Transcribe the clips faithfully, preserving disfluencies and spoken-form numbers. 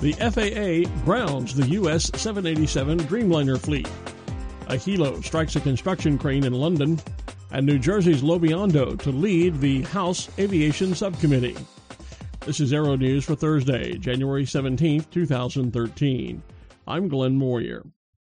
The F A A grounds the U S seven eighty-seven Dreamliner fleet. A helo strikes a construction crane in London, and New Jersey's Lobiondo to lead the House Aviation Subcommittee. This is Aero News for Thursday, January seventeenth, twenty thirteen. I'm Glenn Moyer.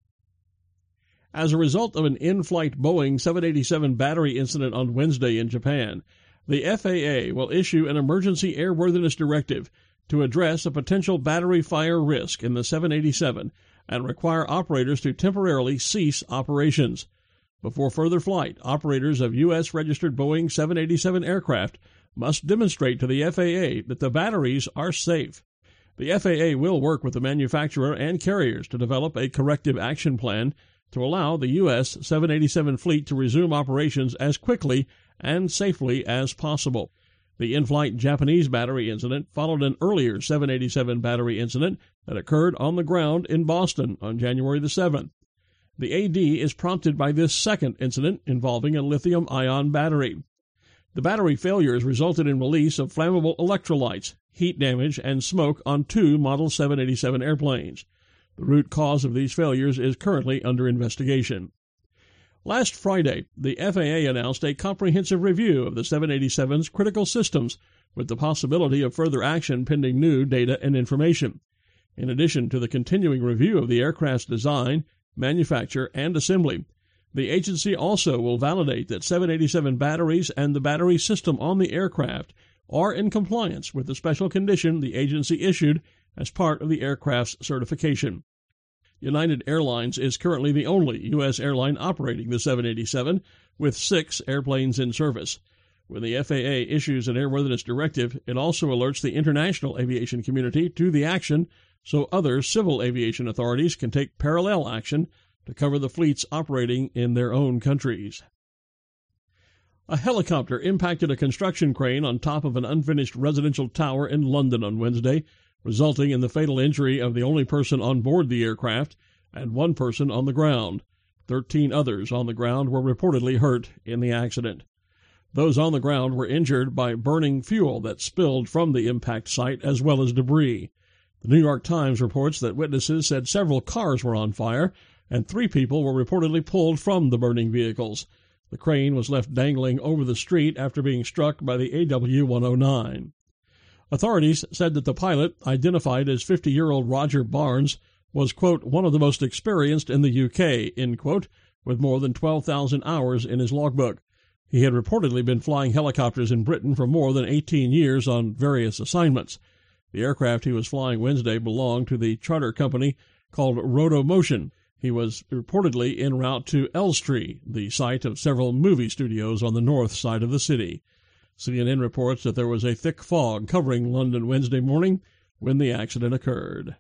As a result of an in-flight Boeing seven eighty-seven battery incident on Wednesday in Japan, the F A A will issue an emergency airworthiness directive to address a potential battery fire risk in the seven eighty-seven and require operators to temporarily cease operations. Before further flight, operators of U S-registered Boeing seven eighty-seven aircraft must demonstrate to the F A A that the batteries are safe. The F A A will work with the manufacturer and carriers to develop a corrective action plan to allow the U S seven eighty-seven fleet to resume operations as quickly and safely as possible. The in-flight Japanese battery incident followed an earlier seven eighty-seven battery incident that occurred on the ground in Boston on January the seventh. The A D is prompted by this second incident involving a lithium-ion battery. The battery failures resulted in release of flammable electrolytes, heat damage, and smoke on two Model seven eighty-seven airplanes. The root cause of these failures is currently under investigation. Last Friday, the F A A announced a comprehensive review of the seven eighty-seven's critical systems, with the possibility of further action pending new data and information. In addition to the continuing review of the aircraft's design, manufacture, and assembly, the agency also will validate that seven eighty-seven batteries and the battery system on the aircraft are in compliance with the special condition the agency issued as part of the aircraft's certification. United Airlines is currently the only U S airline operating the seven eighty-seven, with six airplanes in service. When the F A A issues an airworthiness directive, it also alerts the international aviation community to the action so other civil aviation authorities can take parallel action to cover the fleets operating in their own countries. A helicopter impacted a construction crane on top of an unfinished residential tower in London on Wednesday, resulting in the fatal injury of the only person on board the aircraft and one person on the ground. Thirteen others on the ground were reportedly hurt in the accident. Those on the ground were injured by burning fuel that spilled from the impact site as well as debris. The New York Times reports that witnesses said several cars were on fire and three people were reportedly pulled from the burning vehicles. The crane was left dangling over the street after being struck by the A W one oh nine. Authorities said that the pilot, identified as fifty-year-old Roger Barnes, was, quote, one of the most experienced in the U K, end quote, with more than twelve thousand hours in his logbook. He had reportedly been flying helicopters in Britain for more than eighteen years on various assignments. The aircraft he was flying Wednesday belonged to the charter company called Rotomotion. He was reportedly en route to Elstree, the site of several movie studios on the north side of the city. C N N reports that there was a thick fog covering London Wednesday morning when the accident occurred.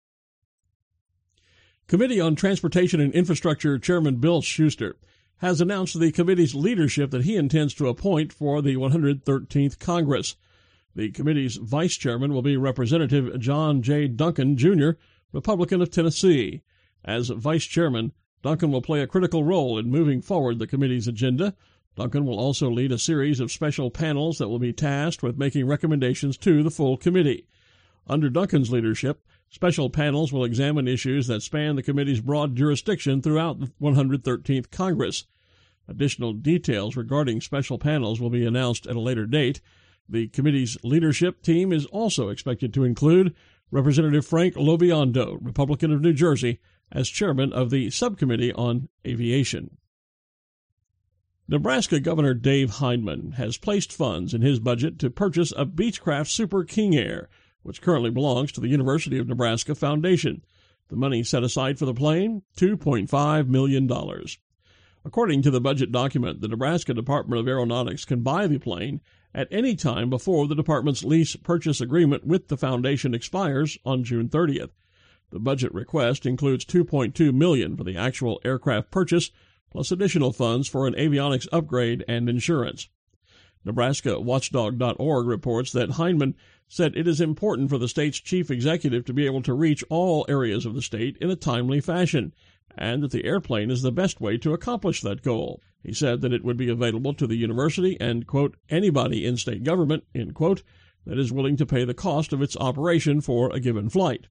Committee on Transportation and Infrastructure Chairman Bill Schuster has announced to the committee's leadership that he intends to appoint for the one hundred thirteenth Congress. The committee's vice chairman will be Representative John J. Duncan, Junior, Republican of Tennessee. As vice chairman, Duncan will play a critical role in moving forward the committee's agenda. Duncan will also lead a series of special panels that will be tasked with making recommendations to the full committee. Under Duncan's leadership, special panels will examine issues that span the committee's broad jurisdiction throughout the one hundred thirteenth Congress. Additional details regarding special panels will be announced at a later date. The committee's leadership team is also expected to include Representative Frank Lobiondo, Republican of New Jersey, as chairman of the Subcommittee on Aviation. Nebraska Governor Dave Heineman has placed funds in his budget to purchase a Beechcraft Super King Air, which currently belongs to the University of Nebraska Foundation. The money set aside for the plane, two point five million dollars. According to the budget document, the Nebraska Department of Aeronautics can buy the plane at any time before the department's lease purchase agreement with the foundation expires on June thirtieth. The budget request includes two point two million dollars for the actual aircraft purchase, plus additional funds for an avionics upgrade and insurance. Nebraska Watchdog dot org reports that Heineman said it is important for the state's chief executive to be able to reach all areas of the state in a timely fashion, and that the airplane is the best way to accomplish that goal. He said that it would be available to the university and, quote, anybody in state government, end quote, that is willing to pay the cost of its operation for a given flight.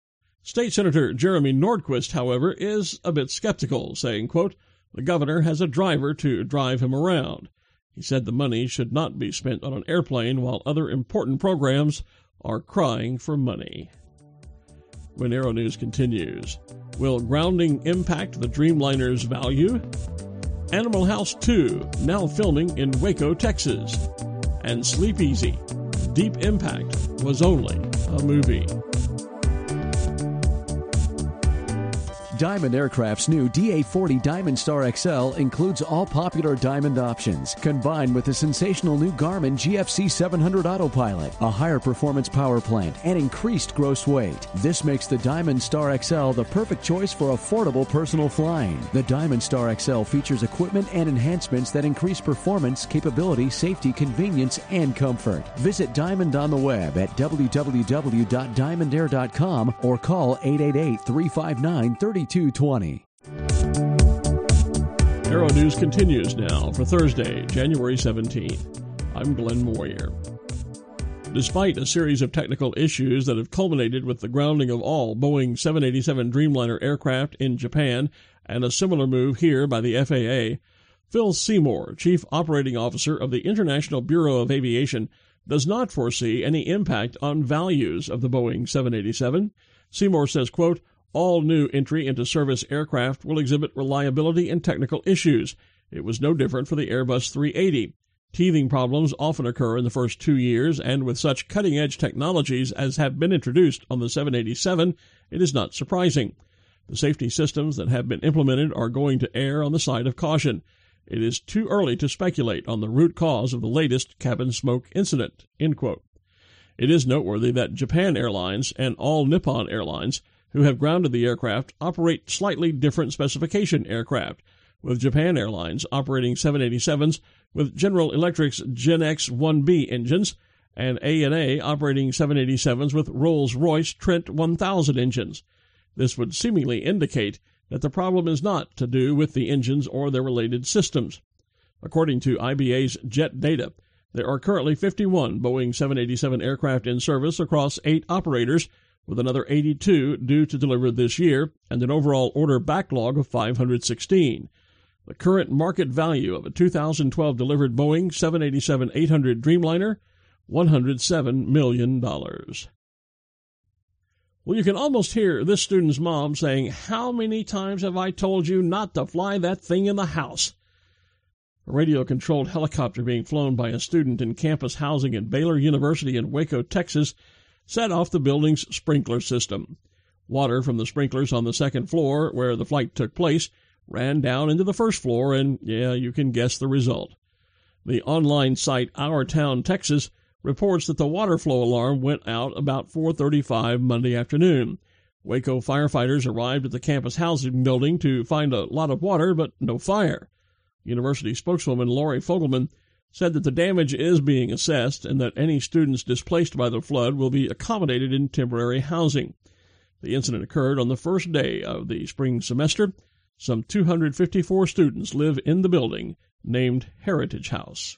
State Senator Jeremy Nordquist, however, is a bit skeptical, saying, quote, "The governor has a driver to drive him around." He said the money should not be spent on an airplane while other important programs are crying for money. When Aero News continues, will grounding impact the Dreamliner's value? Animal House two, now filming in Waco, Texas. And Sleep Easy, Deep Impact was only a movie. Diamond Aircraft's new D A forty Diamond Star X L includes all popular Diamond options, combined with the sensational new Garmin G F C seven hundred Autopilot, a higher performance power plant, and increased gross weight. This makes the Diamond Star X L the perfect choice for affordable personal flying. The Diamond Star X L features equipment and enhancements that increase performance, capability, safety, convenience, and comfort. Visit Diamond on the web at w w w dot diamond air dot com or call eight eight eight, three five nine, three two two zero. Aero News continues now for Thursday, January seventeenth. I'm Glenn Moyer. Despite a series of technical issues that have culminated with the grounding of all Boeing seven eighty-seven Dreamliner aircraft in Japan and a similar move here by the F A A, Phil Seymour, Chief Operating Officer of the International Bureau of Aviation, does not foresee any impact on values of the Boeing seven eighty-seven. Seymour says, quote, "All new entry into service aircraft will exhibit reliability and technical issues. It was no different for the Airbus three eighty. Teething problems often occur in the first two years, and with such cutting-edge technologies as have been introduced on the seven eighty-seven, it is not surprising. The safety systems that have been implemented are going to err on the side of caution. It is too early to speculate on the root cause of the latest cabin smoke incident." End quote. It is noteworthy that Japan Airlines and All Nippon Airlines, who have grounded the aircraft, operate slightly different specification aircraft, with Japan Airlines operating seven eighty-sevens with General Electric's Gen X one B engines, and A N A operating seven eighty-sevens with Rolls-Royce Trent one thousand engines. This would seemingly indicate that the problem is not to do with the engines or their related systems. According to I B A's Jet Data, there are currently fifty-one Boeing seven eighty-seven aircraft in service across eight operators, with another eighty-two due to deliver this year, and an overall order backlog of five hundred sixteen. The current market value of a two thousand twelve delivered Boeing seven eighty-seven eight hundred Dreamliner, one hundred seven million dollars. Well, you can almost hear this student's mom saying, "How many times have I told you not to fly that thing in the house?" A radio-controlled helicopter being flown by a student in campus housing at Baylor University in Waco, Texas, set off the building's sprinkler system. Water from the sprinklers on the second floor, where the flight took place, ran down into the first floor, and, yeah, you can guess the result. The online site Our Town, Texas, reports that the water flow alarm went out about four thirty-five Monday afternoon. Waco firefighters arrived at the campus housing building to find a lot of water, but no fire. University spokeswoman Lori Fogelman said that the damage is being assessed and that any students displaced by the flood will be accommodated in temporary housing. The incident occurred on the first day of the spring semester. Some two hundred fifty-four students live in the building, named Heritage House.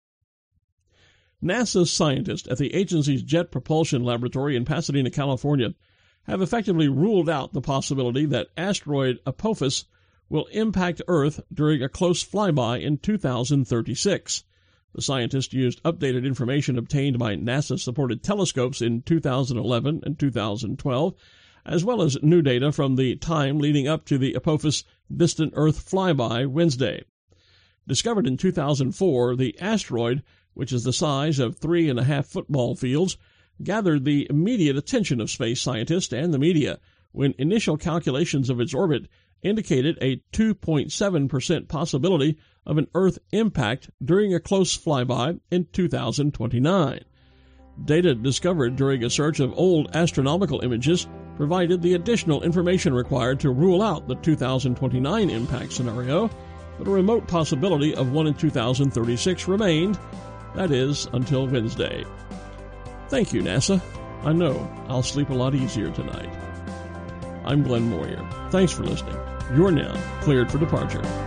NASA's scientists at the agency's Jet Propulsion Laboratory in Pasadena, California, have effectively ruled out the possibility that asteroid Apophis will impact Earth during a close flyby in two thousand thirty-six. The scientists used updated information obtained by NASA-supported telescopes in two thousand eleven and two thousand twelve, as well as new data from the time leading up to the Apophis distant Earth flyby Wednesday. Discovered in two thousand four, the asteroid, which is the size of three and a half football fields, gathered the immediate attention of space scientists and the media when initial calculations of its orbit indicated a two point seven percent possibility of an Earth impact during a close flyby in two thousand twenty-nine. Data discovered during a search of old astronomical images provided the additional information required to rule out the two thousand twenty-nine impact scenario, but a remote possibility of one in two thousand thirty-six remained, that is, until Wednesday. Thank you, NASA. I know I'll sleep a lot easier tonight. I'm Glenn Moyer. Thanks for listening. You're now cleared for departure.